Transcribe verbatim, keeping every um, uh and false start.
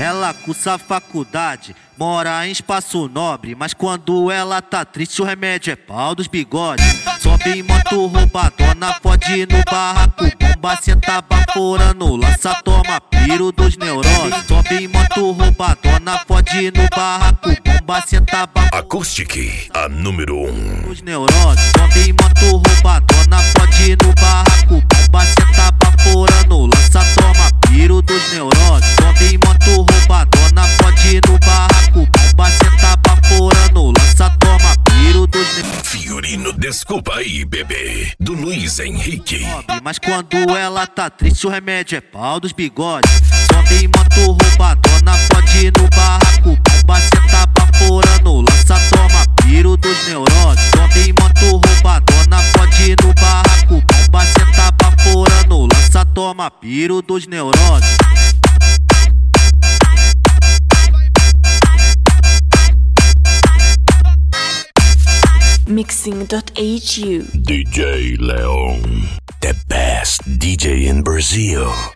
Ela cursa faculdade, mora em espaço nobre, mas quando ela tá triste o remédio é pau dos bigodes. Sobe em moto roubadona, fode no barraco, bomba, senta baforando, lança, toma piro dos neuroses. Sobe em moto roubadona, fode no barraco, bomba, senta baforando. Acoustic, a número um. Os neuroses. Sobe em moto roubadona, fode no barraco, bomba, senta baforando, lança, toma piro dos neuroses. Sobe em moto roubadona, fode no barraco, bomba, senta baforando, lança, toma piro dos neuroses. Fiorino, desculpa aí, bebê, do Luiz Henrique. Mas quando ela tá triste o remédio é pau dos bigodes. Sobe em moto roubadona, fode no barraco, bomba, senta baforando, lança, toma piro dos neuroses. Sobe em moto roubadona, fode no barraco, bomba, senta baforando, lança, toma piro dos neuroses. Mixing dot H U D J Leon, the best D J in Brazil.